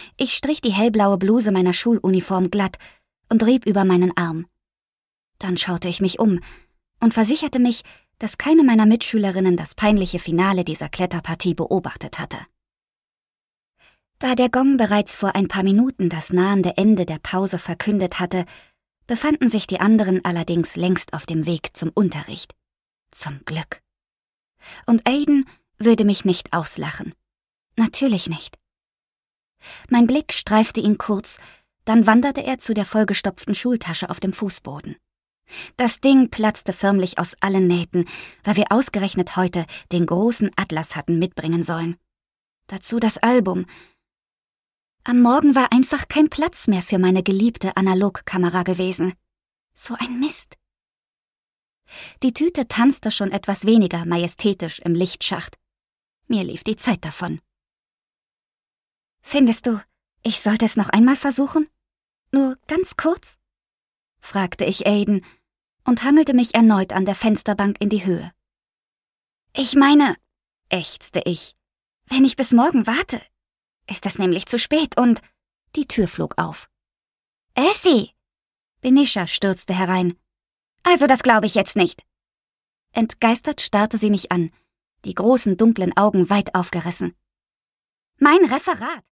Ich strich die hellblaue Bluse meiner Schuluniform glatt und rieb über meinen Arm. Dann schaute ich mich um und versicherte mich, dass keine meiner Mitschülerinnen das peinliche Finale dieser Kletterpartie beobachtet hatte. Da der Gong bereits vor ein paar Minuten das nahende Ende der Pause verkündet hatte, befanden sich die anderen allerdings längst auf dem Weg zum Unterricht. Zum Glück. Und Aiden würde mich nicht auslachen. Natürlich nicht. Mein Blick streifte ihn kurz, dann wanderte er zu der vollgestopften Schultasche auf dem Fußboden. Das Ding platzte förmlich aus allen Nähten, weil wir ausgerechnet heute den großen Atlas hatten mitbringen sollen. Dazu das Album. Am Morgen war einfach kein Platz mehr für meine geliebte Analogkamera gewesen. So ein Mist. Die Tüte tanzte schon etwas weniger majestätisch im Lichtschacht. Mir lief die Zeit davon. »Findest du, ich sollte es noch einmal versuchen? Nur ganz kurz?« fragte ich Aiden und hangelte mich erneut an der Fensterbank in die Höhe. »Ich meine«, ächzte ich, »wenn ich bis morgen warte, ist es nämlich zu spät und...« Die Tür flog auf. »Essie!« Benisha stürzte herein. »Also das glaube ich jetzt nicht.« Entgeistert starrte sie mich an, die großen dunklen Augen weit aufgerissen. »Mein Referat!